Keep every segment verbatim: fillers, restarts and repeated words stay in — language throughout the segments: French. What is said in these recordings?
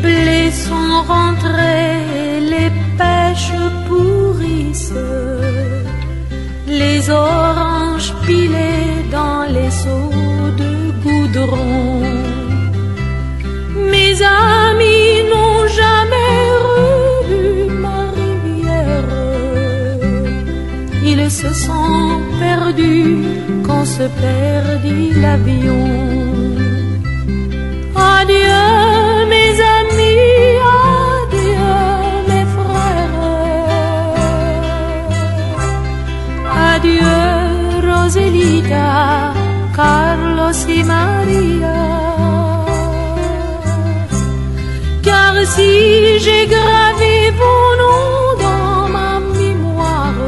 blés sont rentrés, les pêches pourrissent, les oranges pilées dans les seaux de goudron. Mes amis n'ont jamais revu ma rivière, ils se sont perdus quand se perdit l'avion. Adieu mes amis, adieu mes frères, adieu Roselita, Carlos y Maria. Car si j'ai gravé vos noms dans ma mémoire,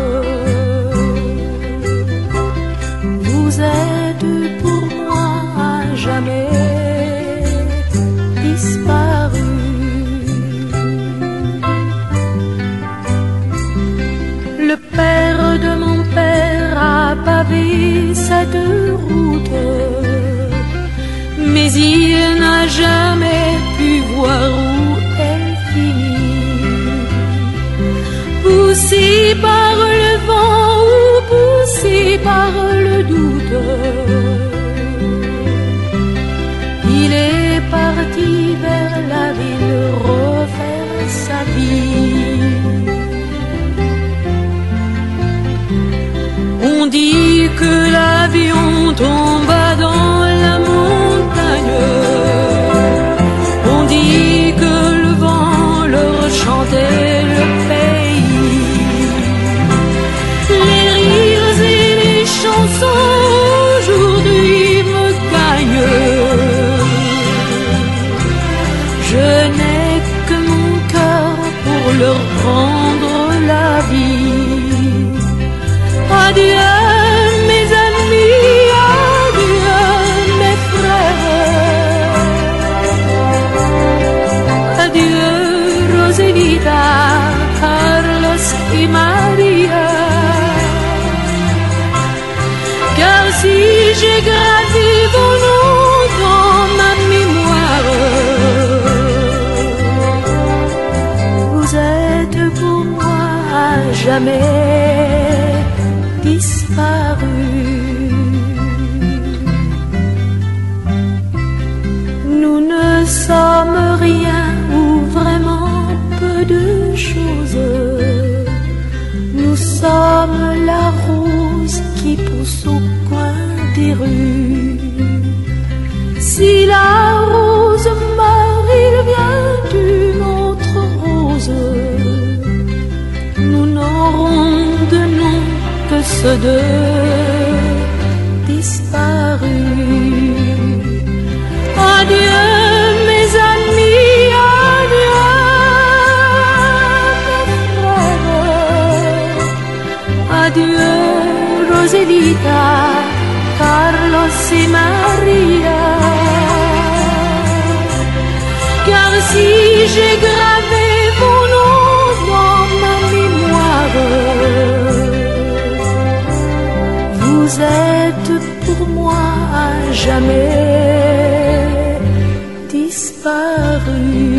vous êtes pour moi à jamais disparu. Le père de mon père a pavé cette route, mais il n'a jamais pu voir où elle finit. Poussé par le vent ou poussé par le doute, il est parti vers la ville refaire sa vie. On dit que l'avion tomba dans la montagne, on dit que le vent leur chantait le pays. Les rires et les chansons aujourd'hui me gagnent, je n'ai que mon cœur pour leur rendre la vie. Adieu mes amis, adieu mes frères, adieu Roselita, Carlos y Maria. Car si j'ai gravé vos noms dans ma mémoire, vous êtes pour moi à jamais disparu. Nous ne sommes rien ou vraiment peu de choses. Nous sommes la rose qui pousse au coin des rues. Si la rose meurt, il vient d'une autre rose. Nous n'aurons de nom que ceux de disparus. Adieu mes amis, adieu mes frères, adieu Roselita, Carlos y Maria. Car si j'ai gravé vos noms dans ma mémoire, vous êtes pour moi à jamais disparu.